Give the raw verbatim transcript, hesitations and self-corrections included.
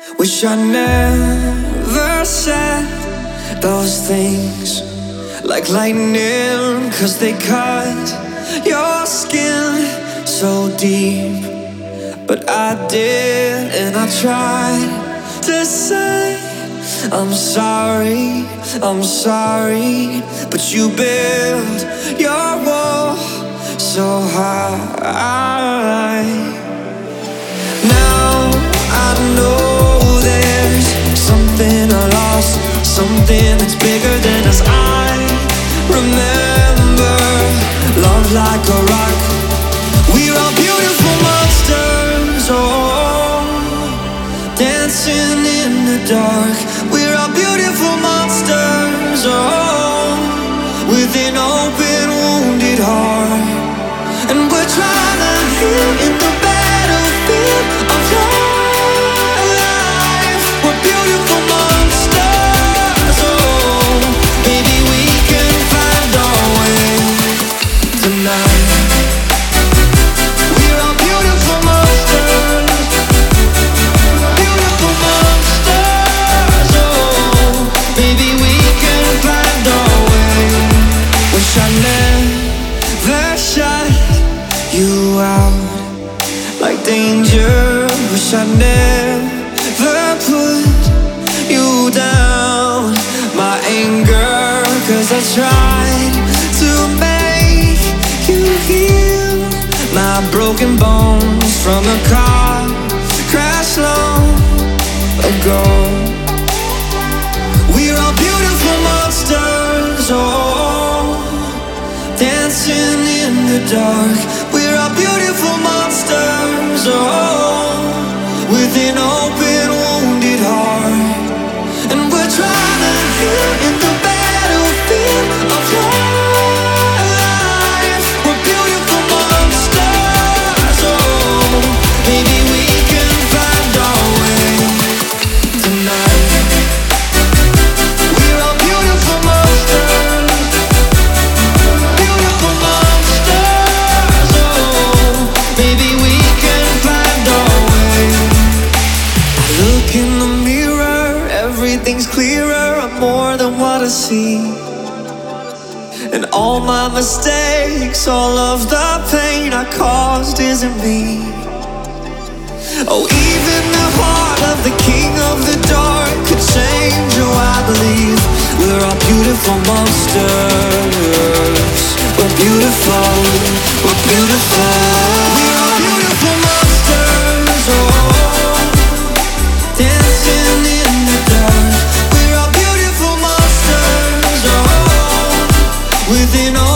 Wish I never said those things like lightning, 'cause they cut your skin so deep. But I did, and I tried to say I'm sorry, I'm sorry. But you built your wall so high. Now I know there's something I lost, something that's bigger than us. I remember love like a rock. We're all beautiful monsters, oh, dancing in the dark. We're all beautiful monsters, oh, with an open, wounded heart. And we're trying to heal in the battlefield of life. We're beautiful monsters, oh, maybe we can find our way tonight. We're all beautiful monsters, beautiful monsters, oh, maybe we can find our way. Wish I never shut you out like danger. Wish I never put you down. My anger, 'cause I tried to make you heal. My broken bones from a car crash long ago. We're all beautiful monsters, oh, dancing in the dark. We're all beautiful monsters, oh, with an open, wounded heart. And we're trying to heal in the battlefield of life. We're beautiful monsters, oh, maybe we can find our way tonight. We're all beautiful monsters, beautiful monsters, oh, maybe we can find our way. I look in the mirror, everything's clearer. I'm more than what I see. And all my mistakes, all of the pain I caused isn't me. Oh, even the heart of the king of the dark could change. Oh, I believe we're all beautiful monsters. We're beautiful, we're beautiful. We're all beautiful monsters, oh, dancing in the dark. We're all beautiful monsters, oh, with an